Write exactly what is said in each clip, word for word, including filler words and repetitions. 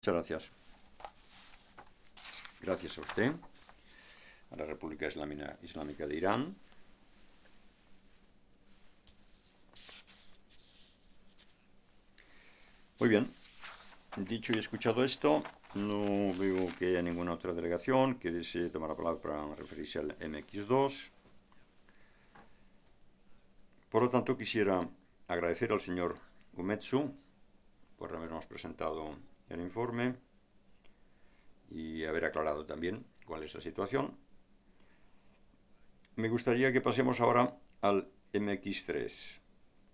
Muchas gracias. Gracias a usted, a la República Islámica de Irán. Muy bien. Dicho y escuchado esto, no veo que haya ninguna otra delegación que desee tomar la palabra para referirse al M X dos. Por lo tanto, quisiera agradecer al señor Umetsu por habernos presentado el informe y haber aclarado también cuál es la situación. Me gustaría que pasemos ahora al M X tres.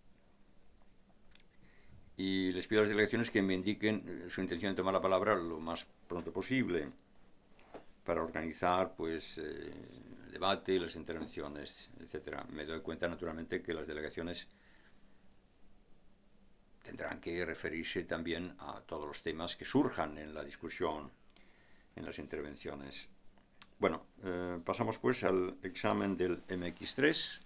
Y les pido a las delegaciones que me indiquen su intención de tomar la palabra lo más pronto posible para organizar pues eh, el debate, las intervenciones, etcétera. Me doy cuenta naturalmente que las delegaciones tendrán que referirse también a todos los temas que surjan en la discusión, en las intervenciones. Bueno, eh, pasamos pues al examen del M X tres,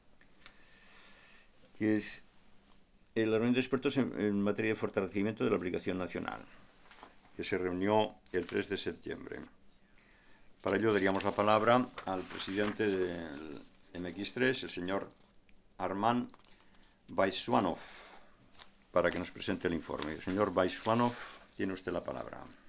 que es la reunión de expertos en, en materia de fortalecimiento de la aplicación nacional, que se reunió el tres de septiembre. Para ello daríamos la palabra al presidente del M X tres, el señor Arman Vaisvanov, para que nos presente el informe. Señor Vaisvanov, tiene usted la palabra.